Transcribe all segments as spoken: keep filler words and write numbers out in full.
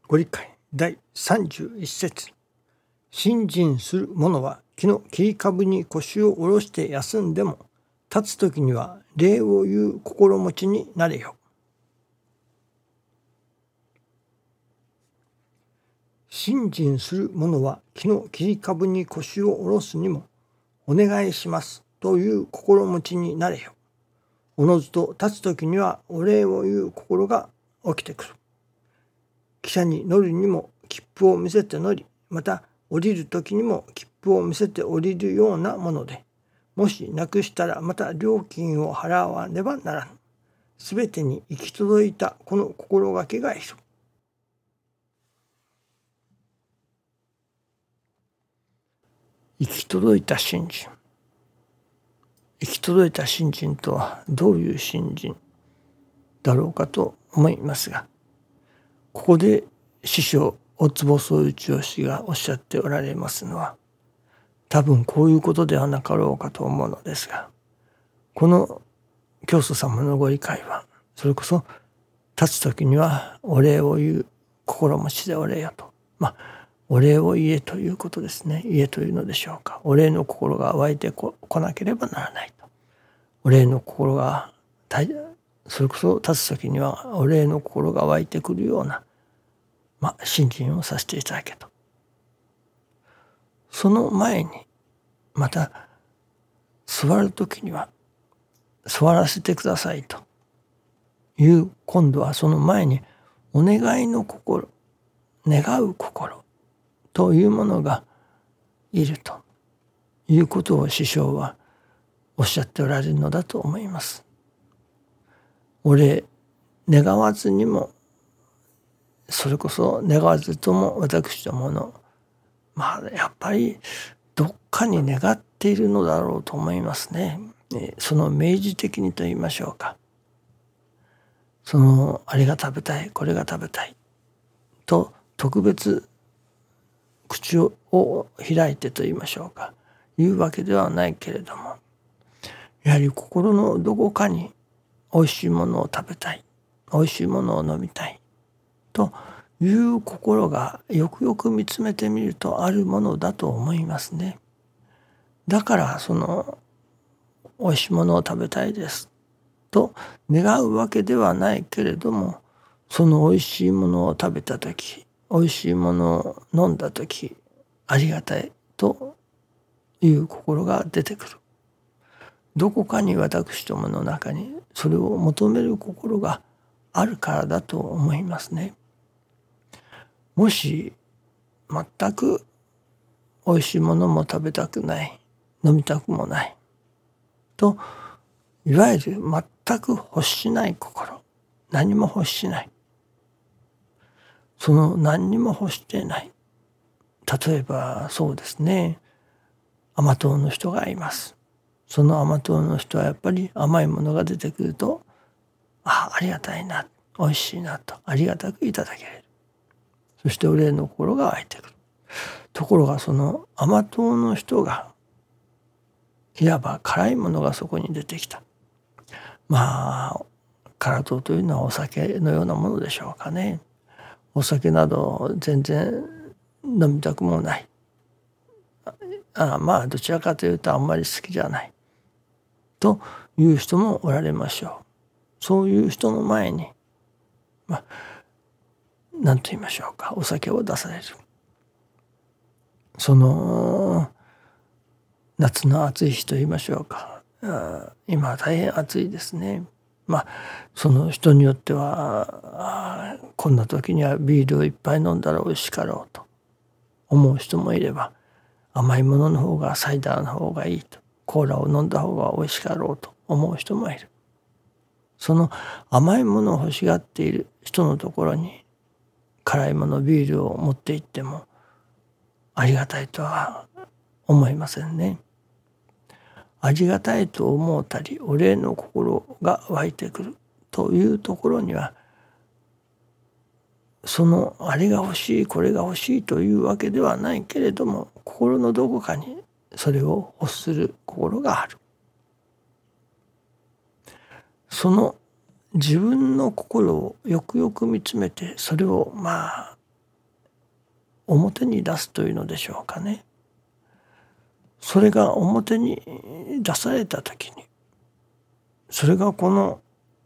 ご理解だいさんじゅういち節。信心する者は木の切り株に腰を下ろして休んでも、立つときには礼を言う心持ちになれよ。信心する者は木の切り株に腰を下ろすにも、お願いしますという心持ちになれよ。おのずと立つときにはお礼を言う心が起きてくる。汽車に乗るにも切符を見せて乗り、また降りるときにも切符を見せて降りるようなもので、もしなくしたらまた料金を払わねばならぬ。すべてに行き届いたこの心がけがいる。行き届いた信心。行き届いた信心とはどういう信心だろうかと思いますが、ここで師匠お坪宗一郎氏がおっしゃっておられますのは、多分こういうことではなかろうかと思うのですが、この教祖様のご理解は、それこそ立つ時にはお礼を言う心持ちでお礼よと、まあお礼を言えということですね。言えというのでしょうか。お礼の心が湧いて こ, こなければならないと。お礼の心がそれこそ立つ時にはお礼の心が湧いてくるような、まあ信心をさせていただけと。その前にまた座る時には座らせてくださいという、今度はその前にお願いの心、願う心というものがいるということを師匠はおっしゃっておられるのだと思います。お礼願わずにも、それこそ願わずとも私どもの、まあやっぱりどっかに願っているのだろうと思いますね。その明示的にと言いましょうか。そのあれが食べたい、これが食べたいと特別口を開いてと言いましょうか、言うわけではないけれども、やはり心のどこかにおいしいものを食べたい、おいしいものを飲みたいという心がよくよく見つめてみるとあるものだと思いますね。だからそのおいしいものを食べたいですと願うわけではないけれども、そのおいしいものを食べたとき、おいしいものを飲んだとき、ありがたいという心が出てくる。どこかに私どもの中にそれを求める心があるからだと思いますね。もし全くおいしいものも食べたくない、飲みたくもないと、いわゆる全く欲しない心、何も欲しない、その何にも欲していない、例えばそうですね、甘党の人がいます。その甘党の人はやっぱり甘いものが出てくると、ああ、ありがたいな、おいしいなとありがたくいただける。そしてお礼の心が湧いてくる。ところがその甘党の人がいわば辛いものがそこに出てきた。まあ辛党というのはお酒のようなものでしょうかね。お酒など全然飲みたくもない。あまあどちらかというとあんまり好きじゃないという人もおられましょう。そういう人の前に、まあ何と言いましょうか、お酒を出される。その夏の暑い日と言いましょうか、今大変暑いですね。まあその人によってはこんな時にはビールをいっぱい飲んだら美味しかろうと思う人もいれば、甘いものの方がサイダーの方がいいと、コーラを飲んだ方が美味しかろうと思う人もいる。その甘いものを欲しがっている人のところに辛いものビールを持って行ってもありがたいとは思いませんね。ありがたいと思うたりお礼の心が湧いてくるというところには、そのあれが欲しいこれが欲しいというわけではないけれども、心のどこかにそれを欲する心がある。その自分の心をよくよく見つめて、それをまあ表に出すというのでしょうかね。それが表に出された時に、それがこの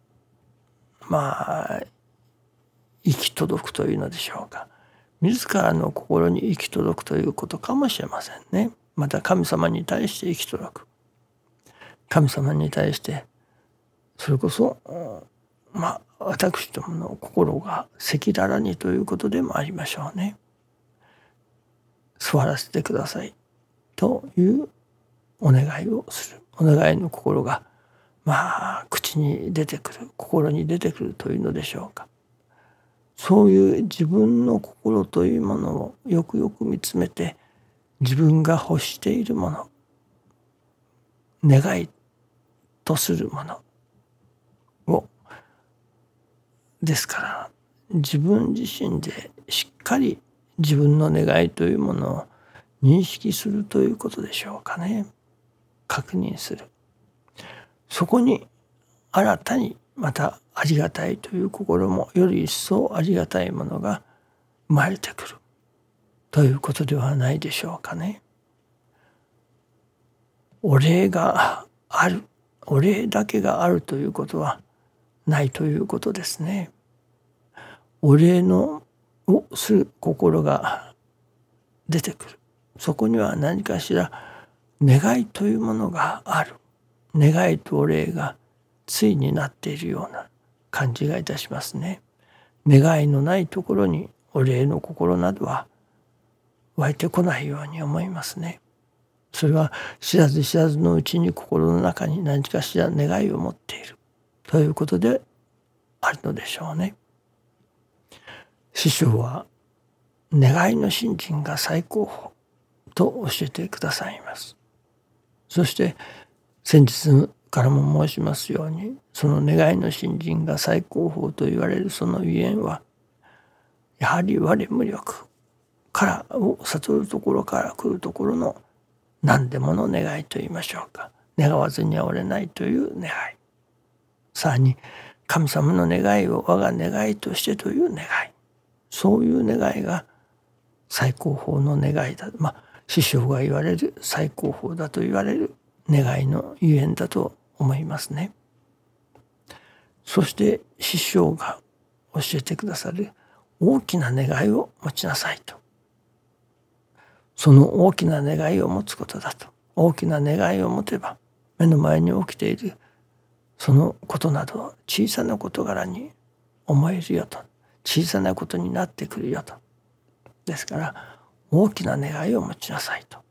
まあ行き届くというのでしょうか。自らの心に行き届くということかもしれませんね。また神様に対して行き届く。神様に対してそれこそまあ私どもの心が赤裸々にということでもありましょうね。座らせてくださいというお願いをする。お願いの心がまあ口に出てくる、心に出てくるというのでしょうか。そういう自分の心というものをよくよく見つめて、自分が欲しているもの、願いとするものを、ですから自分自身でしっかり自分の願いというものを認識するということでしょうかね。確認する。そこに新たにまたありがたいという心もより一層ありがたいものが生まれてくるということではないでしょうかね。お礼がある、お礼だけがあるということはないということですね。お礼のをする心が出てくる。そこには何かしら願いというものがある。願いとお礼が対になっているような感じがいたしますね。願いのないところにお礼の心などは湧いてこないように思いますね。それは知らず知らずのうちに心の中に何かしら願いを持っているということであるのでしょうね。師匠は願いの信心が最高峰と教えてくださいます。そして先日からも申しますように、その願いの信心が最高峰と言われるそのゆえんは、やはり我無力からを悟るところから来るところの何でもの願いと言いましょうか。願わずにはおれないという願い。さらに神様の願いを我が願いとしてという願い。そういう願いが最高峰の願いだ。まあ師匠が言われる最高峰だと言われる願いのゆえんだと思いますね。そして師匠が教えてくださる大きな願いを持ちなさいと。その大きな願いを持つことだと。大きな願いを持てば目の前に起きているそのことなど小さな事柄に思えるよと。小さなことになってくるよと。ですから大きな願いを持ちなさいと。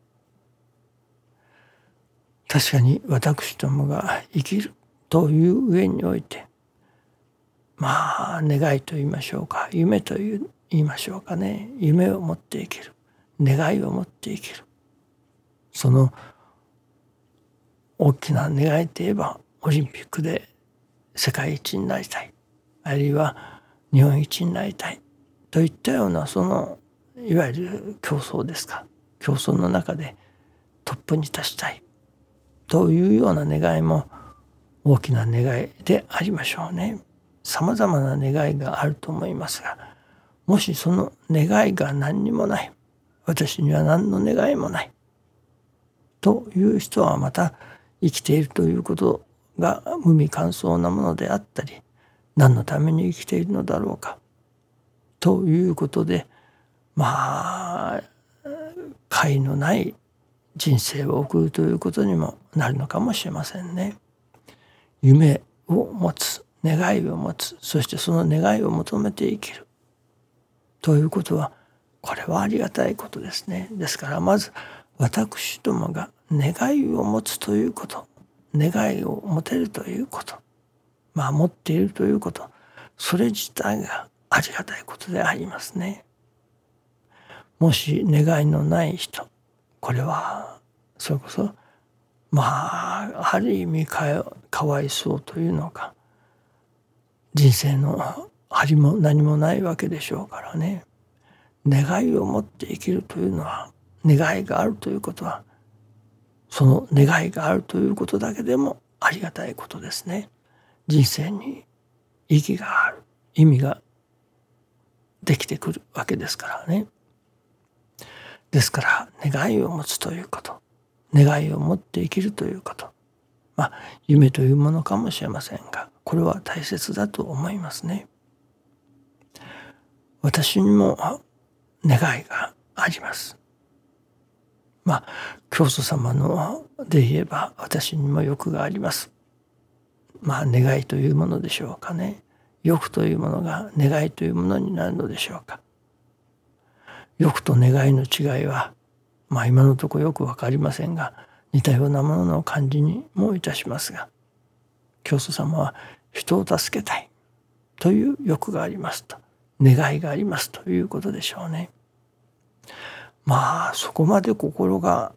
確かに私どもが生きるという上において、まあ願いと言いましょうか、夢という言いましょうかね、夢を持って生きる、願いを持って生きる、その大きな願いといえばオリンピックで世界一になりたい、あるいは日本一になりたいといったようなそのいわゆる競争ですか、競争の中でトップに立ちたいというような願いも大きな願いでありましょうね。さまざまな願いがあると思いますが、もしその願いが何にもない、私には何の願いもないという人はまた生きているということが無味乾燥なものであったり、何のために生きているのだろうかということで、まあ解のない人生を送るということにもなるのかもしれませんね。夢を持つ、願いを持つ、そしてその願いを求めて生きるということは、これはありがたいことですね。ですからまず私どもが願いを持つということ、願いを持てるということ、まあ持っているということ、それ自体がありがたいことでありますね。もし願いのない人、これはそれこそまあある意味か、かわいそうというのか、人生のありも何もないわけでしょうからね。願いを持って生きるというのは、願いがあるということは、その願いがあるということだけでもありがたいことですね。人生に意義がある、意味ができてくるわけですからね。 ですから願いを持つということ、願いを持って生きるということ、まあ夢というものかもしれませんが、これは大切だと思いますね。私にも願いがあります。まあ教祖様ので言えば私にも欲があります。まあ願いというものでしょうかね。欲というものが願いというものになるのでしょうか。欲と願いの違いはまあ今のところよく分かりませんが、似たようなものの感じにもいたしますが、教祖様は人を助けたいという欲がありますと、願いがありますということでしょうね。まあそこまで心が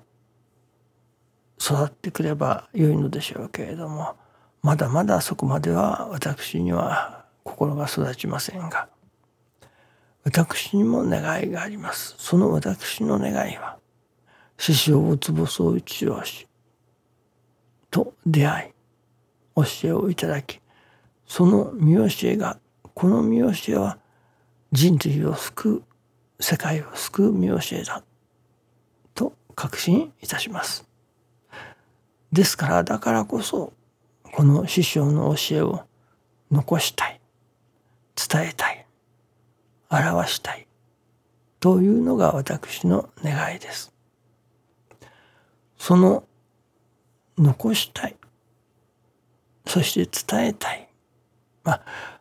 育ってくれば良いのでしょうけれども、まだまだそこまでは私には心が育ちませんが、私にも願いがあります。その私の願いは、師匠大坪宗一郎氏と出会い、教えをいただき、その見教えが、この見教えは人類を救う、世界を救う見教えだと確信いたします。ですから、だからこそこの師匠の教えを残したい、伝えたい、表したいというのが私の願いです。その残したい、そして伝えたい、まあ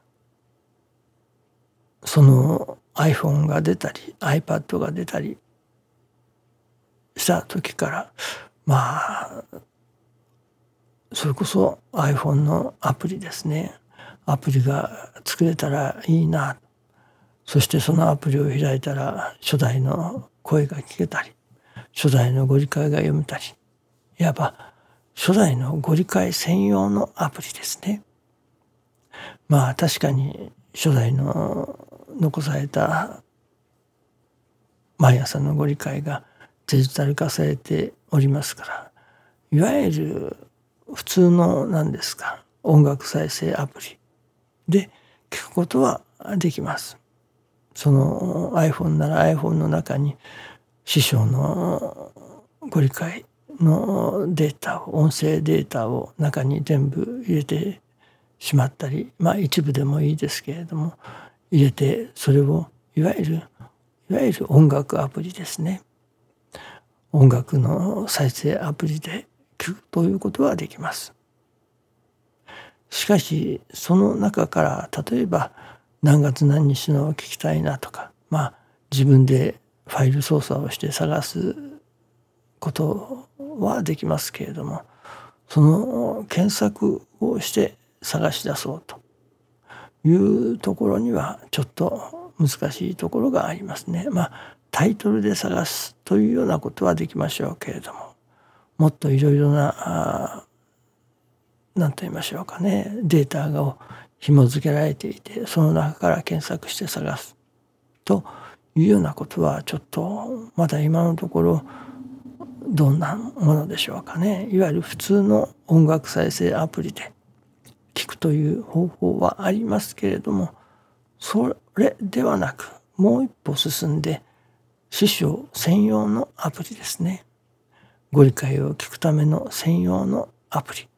その iPhone が出たり iPad が出たりした時から、まあそれこそ iPhone のアプリですね、アプリが作れたらいいな。そしてそのアプリを開いたら初代の声が聞けたり、初代のご理解が読めたり、いわば初代のご理解専用のアプリですね。まあ確かに初代の残された毎朝のご理解がデジタル化されておりますから、いわゆる普通の何ですか、音楽再生アプリで聞くことはできます。その iPhone なら iPhone の中に師匠のご理解のデータを、音声データを中に全部入れてしまったり、まあ一部でもいいですけれども入れて、それをいわゆるいわゆる音楽アプリですね、音楽の再生アプリで聞くということはできます。しかしその中から例えば何月何日のを聞きたいなとか、まあ自分でファイル操作をして探すことはできますけれども、その検索をして探し出そうというところにはちょっと難しいところがありますね。まあタイトルで探すというようなことはできましょうけれども、もっといろいろな何と言いましょうかね、データが紐付けられていて、その中から検索して探すというようなことはちょっとまだ今のところどんなものでしょうかね。いわゆる普通の音楽再生アプリで聞くという方法はありますけれども、それではなくもう一歩進んで師匠専用のアプリですね。ご理解を聞くための専用のアプリ、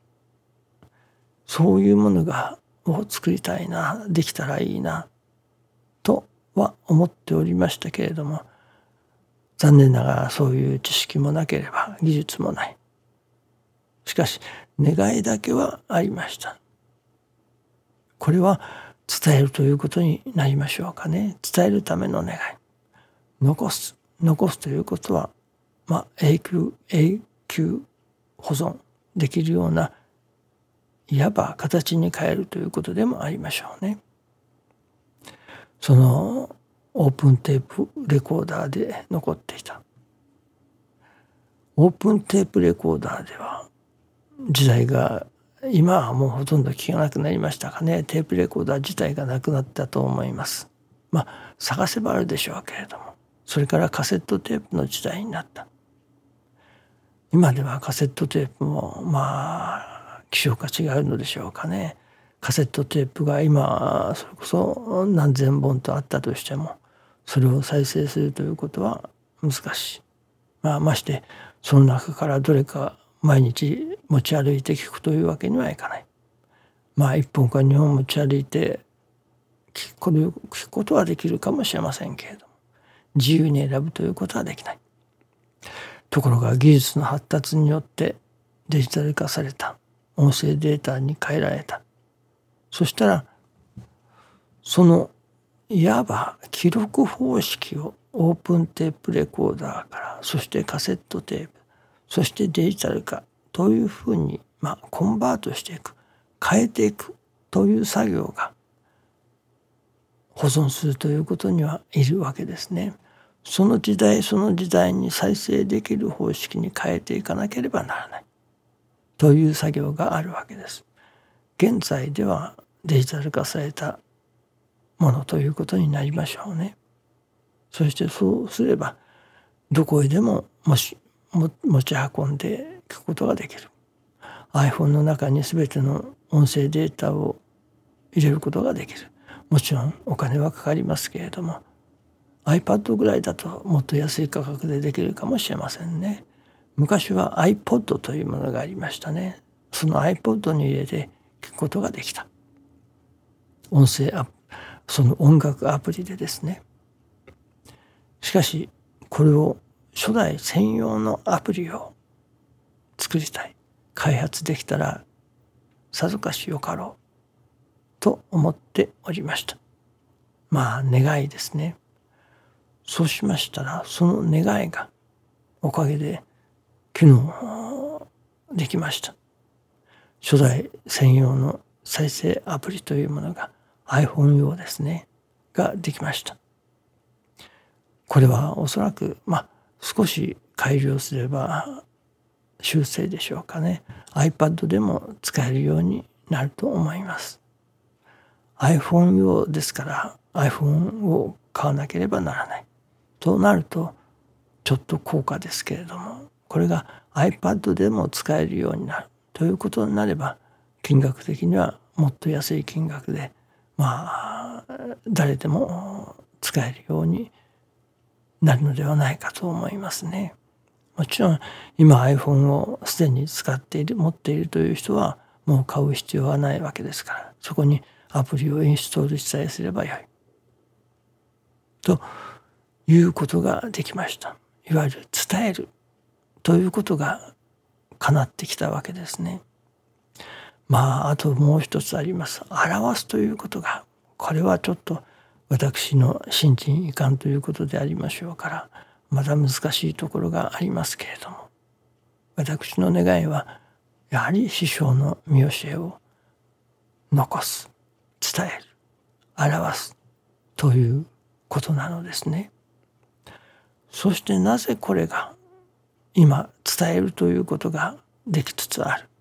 そういうものがを作りたいな、できたらいいなとは思っておりましたけれども、残念ながらそういう知識もなければ技術もない。しかし願いだけはありました。これは伝えるということになりましょうかね。伝えるための願い、残す残すということは、まあ永久永久保存できるようないわば形に変えるということでもありましょうね。そのオープンテープレコーダーで残っていた。オープンテープレコーダーでは時代が今はもうほとんど聞かなくなりましたかね。テープレコーダー自体がなくなったと思います。まあ探せばあるでしょうけれども、それからカセットテープの時代になった。今ではカセットテープもまあ希少価値があるのでしょうかね。カセットテープが今それこそ何千本とあったとしても、それを再生するということは難しい。まあ、ましてその中からどれか毎日持ち歩いて聞くというわけにはいかない。まあいっぽんかにほん持ち歩いて聞く聞くことはできるかもしれませんけれども、自由に選ぶということはできない。ところが技術の発達によってデジタル化された音声データに変えられた。そしたらそのいわば記録方式をオープンテープレコーダーから、そしてカセットテープ、そしてデジタル化というふうに、まあ、コンバートしていく、変えていくという作業が保存するということにはいるわけですね。その時代その時代に再生できる方式に変えていかなければならないという作業があるわけです。現在ではデジタル化されたものということになりましょうね。そしてそうすればどこへでももしも持ち運んでいくことができる。 iPhone の中に全ての音声データを入れることができる。もちろんお金はかかりますけれども iPad ぐらいだともっと安い価格でできるかもしれませんね。昔は iPod というものがありましたね。その iPod に入れて聞くことができた。音声アップその音楽アプリでですね。しかしこれを初代専用のアプリを作りたい、開発できたらさぞかしよかろうと思っておりました。まあ願いですね。そうしましたらその願いがおかげで昨日できました。初代専用の再生アプリというものが iPhone 用ですねができました。これはおそらくまあ少し改良すれば修正でしょうかね。 iPad でも使えるようになると思います。 iPhone 用ですから iPhone を買わなければならないとなるとちょっと高価ですけれども、これが iPad でも使えるようになるということになれば金額的にはもっと安い金額でまあ誰でも使えるようになるのではないかと思いますね。もちろん今 iPhone をすでに使っている持っているという人はもう買う必要はないわけですから、そこにアプリをインストールさえすればよいということができました。いわゆる伝えるということが叶ってきたわけですね。まああともう一つあります。表すということが、これはちょっと私の心身いかんということでありましょうからまた難しいところがありますけれども、私の願いはやはり師匠の見教えを残す、伝える、表すということなのですね。そしてなぜこれが今伝えるということができつつある。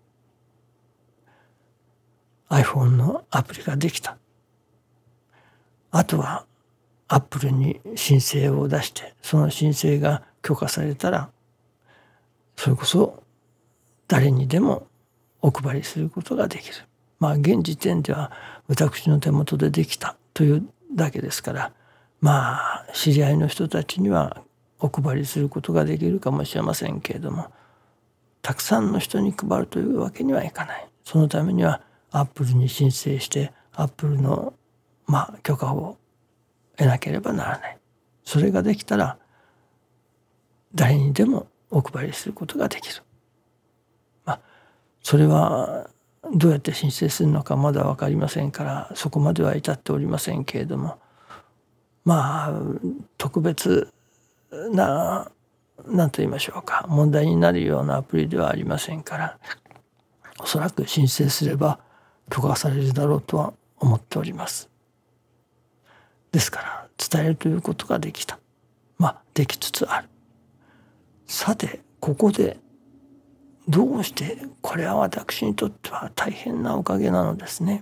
iPhone のアプリができた。あとはアップルに申請を出してその申請が許可されたらそれこそ誰にでもお配りすることができる。まあ現時点では私の手元でできたというだけですから、まあ知り合いの人たちにはお配りすることができるかもしれませんけれども、たくさんの人に配るというわけにはいかない。そのためにはアップルに申請してアップルのまあ許可を得なければならない。それができたら誰にでもお配りすることができる。まあそれはどうやって申請するのかまだ分かりませんからそこまでは至っておりませんけれども、まあ特別な何と言いましょうか、問題になるようなアプリではありませんから、おそらく申請すれば許可されるだろうとは思っております。ですから伝えるということができた。まあできつつある。さてここでどうしてこれは私にとっては大変なおかげなのですね。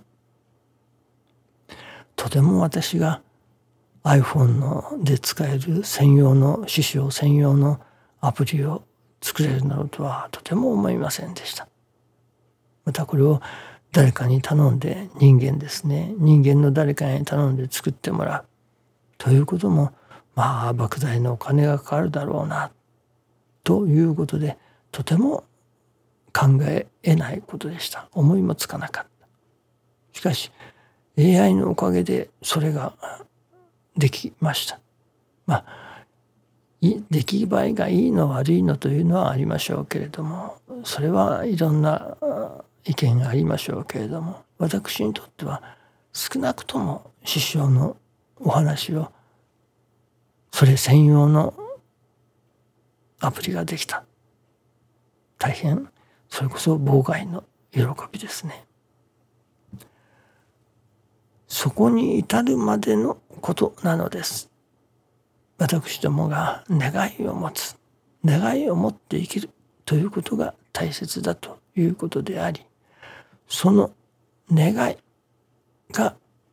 とても私が iPhone ので使える専用の師匠専用のアプリを作れるなどとはとても思いませんでした。またこれを誰かに頼んで人間ですね人間の誰かに頼んで作ってもらうということもまあ莫大なお金がかかるだろうなということで、とても考え得ないことでした。思いもつかなかった。しかし エーアイ のおかげでそれができました。まあ出来栄えがいいの悪いのというのはありましょうけれども、それはいろんな意見がありましょうけれども、私にとっては少なくとも師匠のお話をそれ専用のアプリができた。大変それこそ妨害の喜びですね。そこに至るまでのことなのです。私どもが願いを持つ、願いを持って生きるということが大切だということであり、その願いが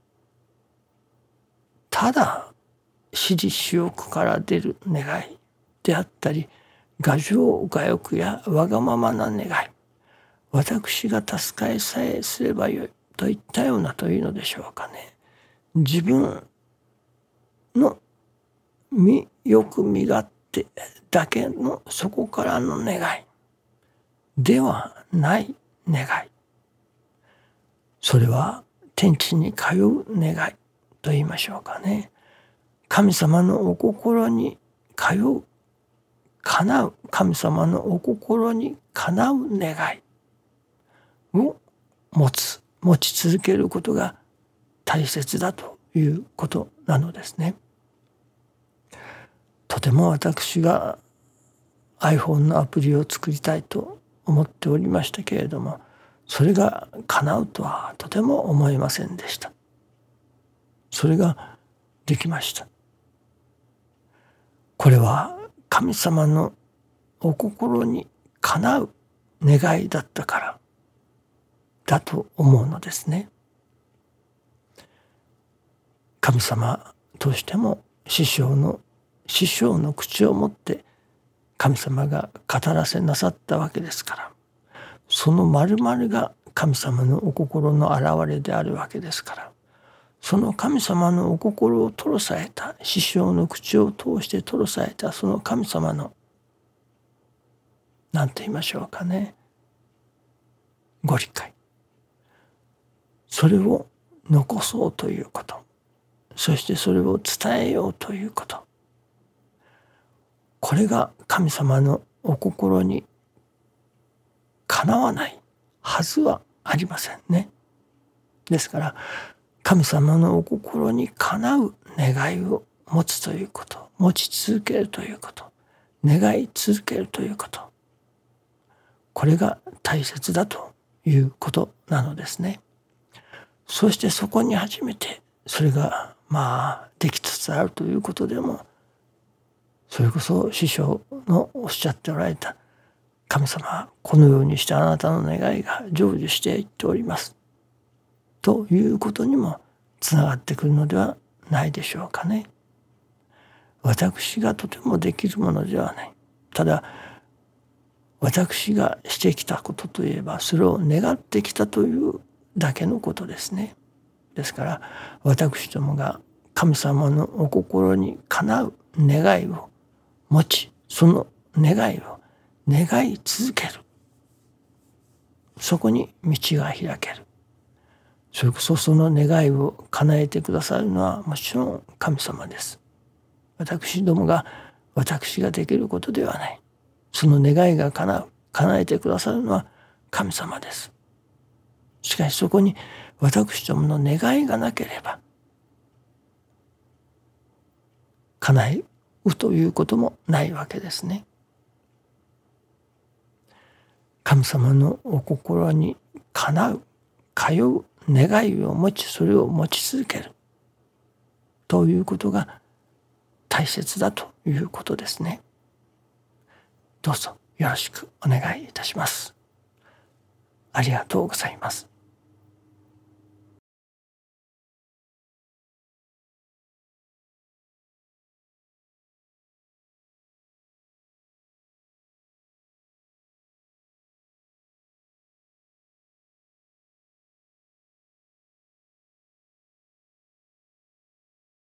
ただ私利私欲から出る願いであったり、我情我欲やわがままな願い、私が助かりさえすればよいといったようなというのでしょうかね。自分の身欲身勝手だけのそこからの願いではない願い、それは天地に通う願いと言いましょうかね。神様のお心に通う、叶う、神様のお心に叶う願いを持つ、持ち続けることが大切だということなのですね。とても私が iPhone のアプリを作りたいと思っておりましたけれども、それが叶うとはとても思えませんでした。それができました。これは神様のお心にかなう願いだったからだと思うのですね。神様としても師匠の師匠の口を持って神様が語らせなさったわけですから、その丸々が神様のお心の現れであるわけですから、その神様のお心を吐露された、師匠の口を通して吐露されたその神様の何と言いましょうかね、ご理解、それを残そうということ、そしてそれを伝えようということ、これが神様のお心にかなわないはずはありませんね。ですから神様のお心にかなう願いを持つということ、持ち続けるということ、願い続けるということ、これが大切だということなのですね。そしてそこに初めてそれがまあできつつあるということでも、それこそ師匠のおっしゃっておられた、神様このようにしてあなたの願いが成就していっておりますということにもつながってくるのではないでしょうかね。私がとてもできるものではない。ただ私がしてきたことといえば、それを願ってきたというだけのことですね。ですから私どもが神様のお心にかなう願いを持ち、その願いを願い続ける、そこに道が開ける。それこそその願いを叶えてくださるのはもちろん神様です。私どもが私ができることではない。その願いが叶う、叶えてくださるのは神様です。しかしそこに私どもの願いがなければ叶えうということもないわけですね。神様のお心にかなう、通う願いを持ち、それを持ち続けるということが大切だということですね。どうぞよろしくお願いいたします。ありがとうございます。